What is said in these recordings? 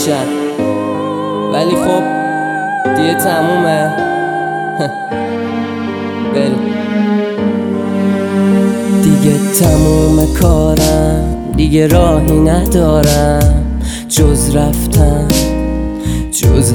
شب، ولی خب دیگه تمومه. بریم دیگه، تموم کارم، دیگه راهی ندارم جز رفتن، جز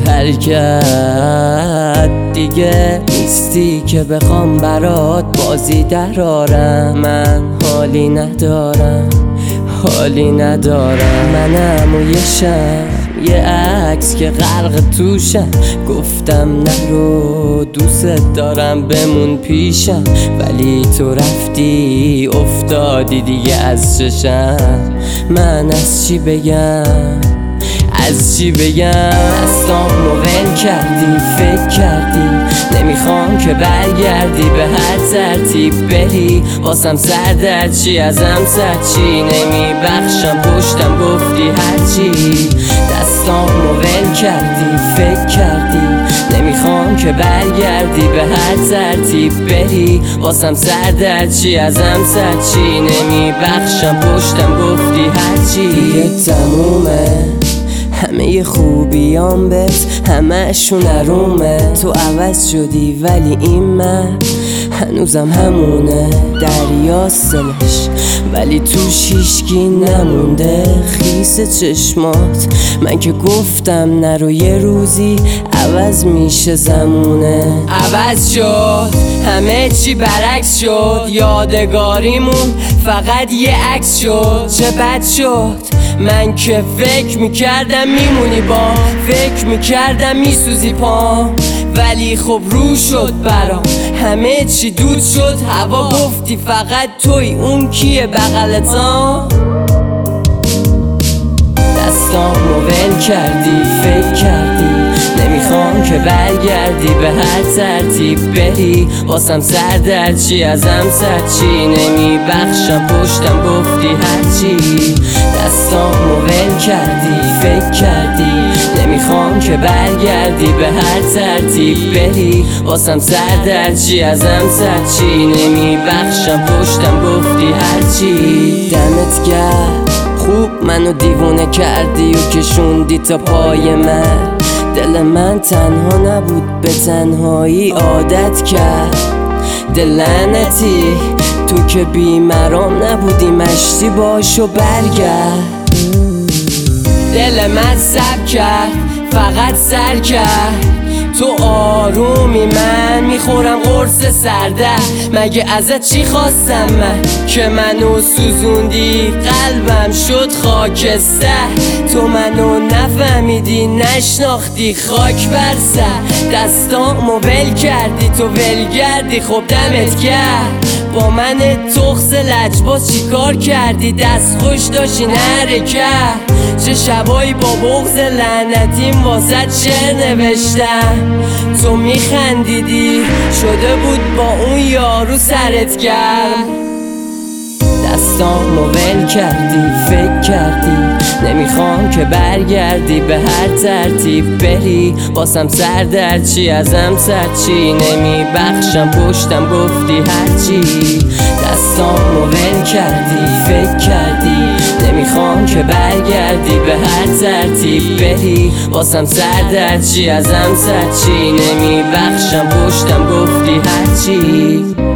حرکت. دیگه نیستی که بخوام برات بازی درارم. من حالی ندارم، حالی ندارم. منم و یه شب، یه عکس که غرق توشم. گفتم نرو، دوست دارم بمون پیشم، ولی تو رفتی افتادی دیگه از چشم. من از چی بگم، از چی بگم؟ دستامو ول کردی، فکر کردی نمیخوام که برگردی به هر ترتیب بری. واسم سردرچی، ازم سرچی نمیبخشم، پشتم گفتی هرچی. دستامو ول کردی، فکر کردی نمیخوام که برگردی به هر ترتیب بری. واسم سردرچی، ازم سرچی نمیبخشم، پشتم گفتی هرچی. دیگه تمومه همه خوبیام بهت، همه‌شون ارومه. تو عوض شدی ولی این من هنوزم همونه. دریا سلش ولی توش هیچکی نمونده. خیس چشمات، من که گفتم نرو، یه روزی عوض میشه زمونه. عوض شد همه چی، برعکس شد. یادگاریمون فقط یه عکس شد. چه بد شد من که فکر میکردم میمونی با، فکر میکردم میسوزی پام، ولی خب رو شد برام همه چی دود شد. هوا گفتی فقط توی، اون کیه بغلتام؟ دستامو ول کردی، فکر کردی نمیخوام که برگردی به هر ترتیب بری. واسم سردرچی، ازم سرچی نمیبخشم، پشتم گفتی هرچی. دستامو ول کردی، فکر کردی نمیخوام که برگردی به هر ترتیب بری. واسم سردرچی، ازم سرچی نمیبخشم، پشتم گفتی هرچی. دمت گرم، خوب منو دیوونه کردی و کشوندی تا پای من. دل من تنها نبود، به تنهایی عادت کرد. دل لعنتی تو که بیمرام نبودی، مشتی باشو برگرد. دل من صبر کرد، فقط سر کرد. تو آرومی، من میخورم قرص سرده. مگه ازت چی خواستم من که منو سوزوندی؟ قلبم شد خاکستر، تو منو نفهمیدی، نشناختی، خاک بر سر. دستامو ول کردی، تو ولگردی، خب دمت گرد. با من تخس لجباز چی کار کردی؟ دست خوش داشتی نرکرد. چه شبایی با بغض لعنتیم واسه چه نوشتم. تو میخندیدی، شده بود با اون یارو سرت گرم. دستامو ول کردی، فکر کردی نمیخوام که برگردی به هر ترتیب بری. واسم سردرچی، ازم سرچی نمیبخشم، پشتم گفتی هرچی. دستامو ول کردی، فکر کردی نمیخوام که برگردی به هر ترتیب بری. واسم سردرچی، ازم سرچی نمیبخشم، پشتم گفتی هرچی.